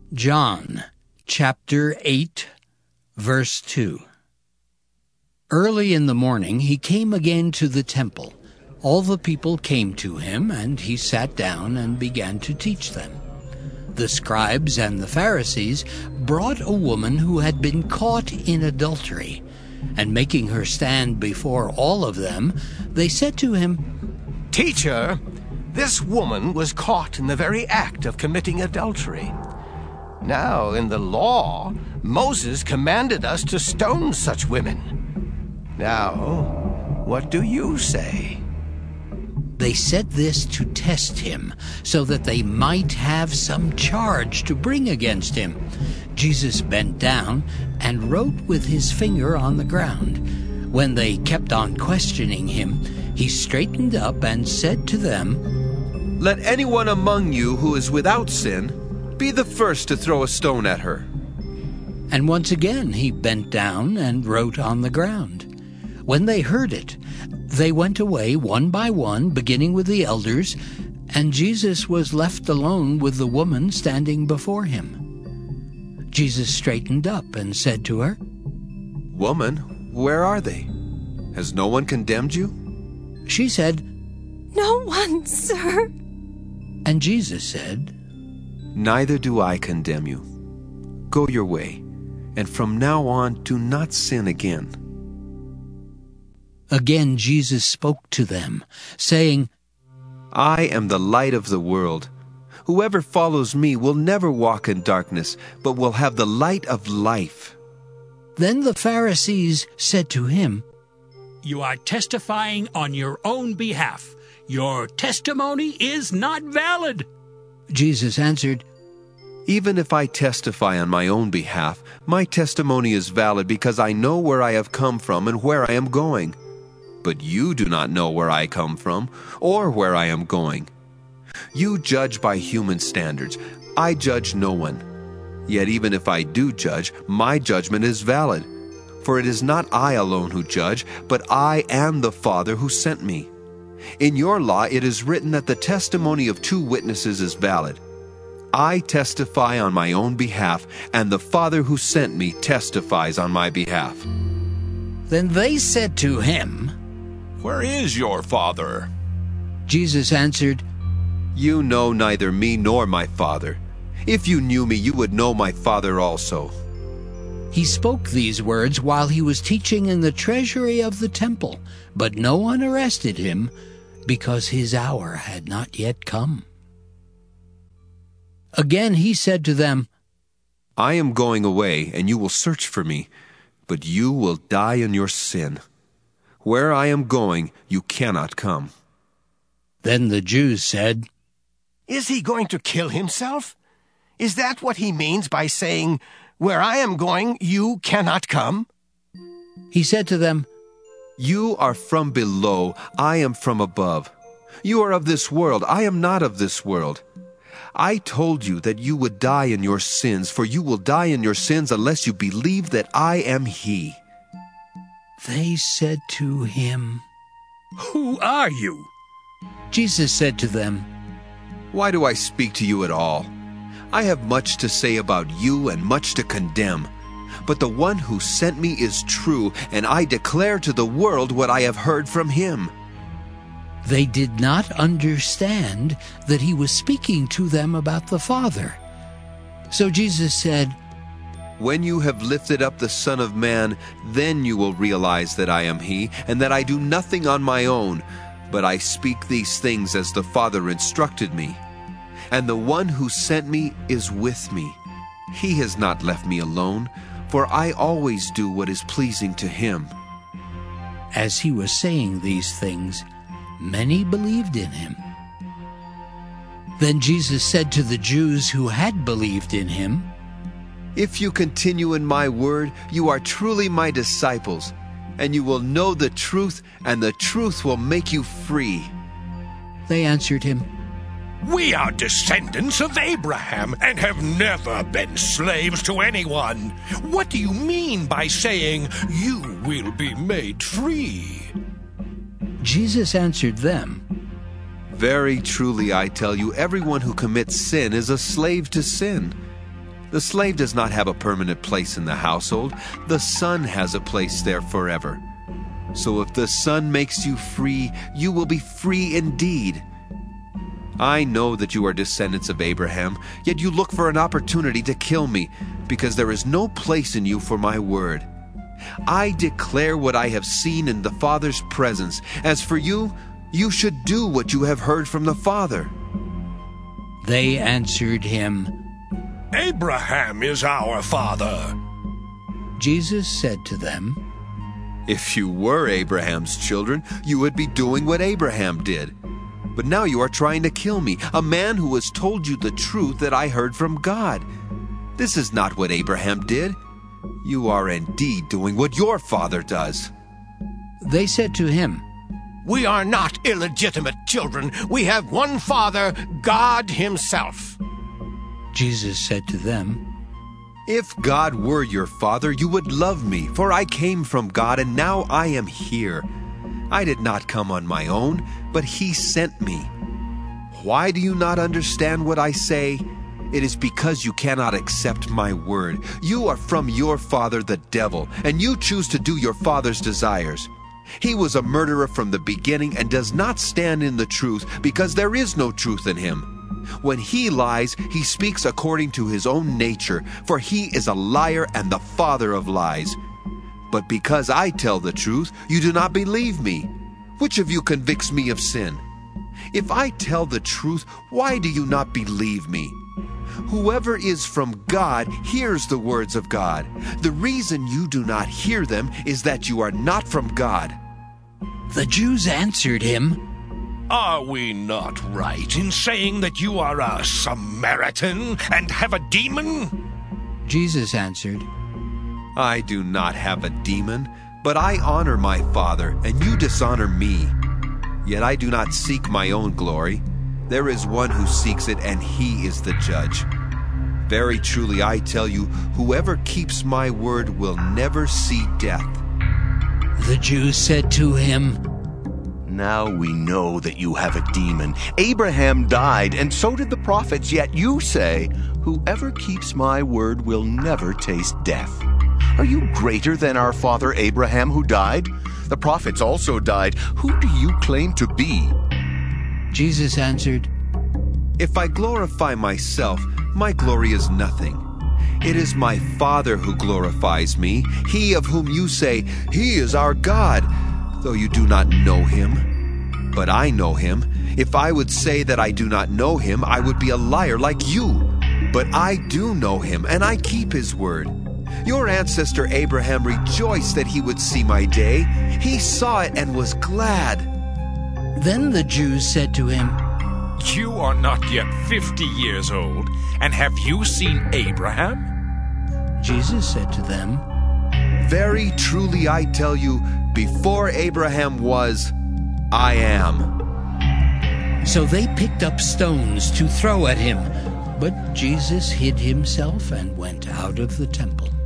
John chapter 8, verse 2. Early in the morning he came again to the temple. All the people came to him, and he sat down and began to teach them. The scribes and the Pharisees brought a woman who had been caught in adultery, and making her stand before all of them, they said to him, "Teacher, this woman was caught in the very act of committing adultery. Now, in the law, Moses commanded us to stone such women. Now, what do you say?" They said this to test him, so that they might have some charge to bring against him. Jesus bent down and wrote with his finger on the ground. When they kept on questioning him, he straightened up and said to them, "Let anyone among you who is without sin be the first to throw a stone at her." And once again he bent down and wrote on the ground. When they heard it, they went away one by one, beginning with the elders, and Jesus was left alone with the woman standing before him. Jesus straightened up and said to her, "Woman, where are they? Has no one condemned you?" She said, "No one, sir." And Jesus said, "Neither do I condemn you. Go your way, and from now on do not sin again." Again Jesus spoke to them, saying, "I am the light of the world. Whoever follows me will never walk in darkness, but will have the light of life." Then the Pharisees said to him, "You are testifying on your own behalf. Your testimony is not valid." Jesus answered, "Even if I testify on my own behalf, my testimony is valid because I know where I have come from and where I am going. But you do not know where I come from or where I am going. You judge by human standards. I judge no one. Yet even if I do judge, my judgment is valid. For it is not I alone who judge, but I and the Father who sent me. In your law it is written that the testimony of two witnesses is valid. I testify on my own behalf, and the Father who sent me testifies on my behalf." Then they said to him, "Where is your Father?" Jesus answered, You know neither me nor my Father. If you knew me, you would know my Father also. He spoke these words while he was teaching in the treasury of the temple, but no one arrested him, because his hour had not yet come. Again he said to them, I am going away, and you will search for me, but you will die in your sin. Where I am going, you cannot come." Then the Jews said, Is he going to kill himself? Is that what he means by saying, "Where I am going, you cannot come"? He said to them, You are from below, I am from above. You are of this world, I am not of this world. I told you that you would die in your sins, for you will die in your sins unless you believe that I am He. They said to him, Who are you? Jesus said to them, Why do I speak to you at all? I have much to say about you and much to condemn. But the one who sent me is true, and I declare to the world what I have heard from him. They did not understand that he was speaking to them about the Father. So Jesus said, When you have lifted up the Son of Man, then you will realize that I am He, and that I do nothing on my own, but I speak these things as the Father instructed me. And the one who sent me is with me. He has not left me alone, for I always do what is pleasing to Him. As he was saying these things, many believed in him. Then Jesus said to the Jews who had believed in him, If you continue in my word, you are truly my disciples, and you will know the truth, and the truth will make you free. They answered him, "We are descendants of Abraham and have never been slaves to anyone. What do you mean by saying you will be made free?" Jesus answered them, Very truly I tell you, everyone who commits sin is a slave to sin. The slave does not have a permanent place in the household. The Son has a place there forever. So if the Son makes you free, you will be free indeed. I know that you are descendants of Abraham, yet you look for an opportunity to kill me, because there is no place in you for my word. I declare what I have seen in the Father's presence. As for you, you should do what you have heard from the Father. They answered him, Abraham is our father. Jesus said to them, If you were Abraham's children, you would be doing what Abraham did. But now you are trying to kill me, a man who has told you the truth that I heard from God. This is not what Abraham did. You are indeed doing what your father does. They said to him, We are not illegitimate children. We have one Father, God Himself. Jesus said to them, If God were your father, you would love me, for I came from God, and now I am here. I did not come on my own, but He sent me. Why do you not understand what I say? It is because you cannot accept my word. You are from your father, the devil, and you choose to do your father's desires. He was a murderer from the beginning and does not stand in the truth, because there is no truth in him. When he lies, he speaks according to his own nature, for he is a liar and the father of lies. But because I tell the truth, you do not believe me. Which of you convicts me of sin? If I tell the truth, why do you not believe me? Whoever is from God hears the words of God. The reason you do not hear them is that you are not from God. The Jews answered him, Are we not right in saying that you are a Samaritan and have a demon? Jesus answered, I do not have a demon, but I honor my Father, and you dishonor me. Yet I do not seek my own glory. There is one who seeks it, and he is the judge. Very truly I tell you, whoever keeps my word will never see death. The Jews said to him, Now we know that you have a demon. Abraham died, and so did the prophets, yet you say, Whoever keeps my word will never taste death. Are you greater than our father Abraham, who died? The prophets also died. Who do you claim to be? Jesus answered, If I glorify myself, my glory is nothing. It is my Father who glorifies me, He of whom you say, He is our God, though you do not know Him. But I know Him. If I would say that I do not know Him, I would be a liar like you. But I do know Him, and I keep His word. Your ancestor Abraham rejoiced that he would see my day. He saw it and was glad. Then the Jews said to him, You are not yet 50 years old, and have you seen Abraham? Jesus said to them, Very truly I tell you, before Abraham was, I am. So they picked up stones to throw at him, but Jesus hid himself and went out of the temple.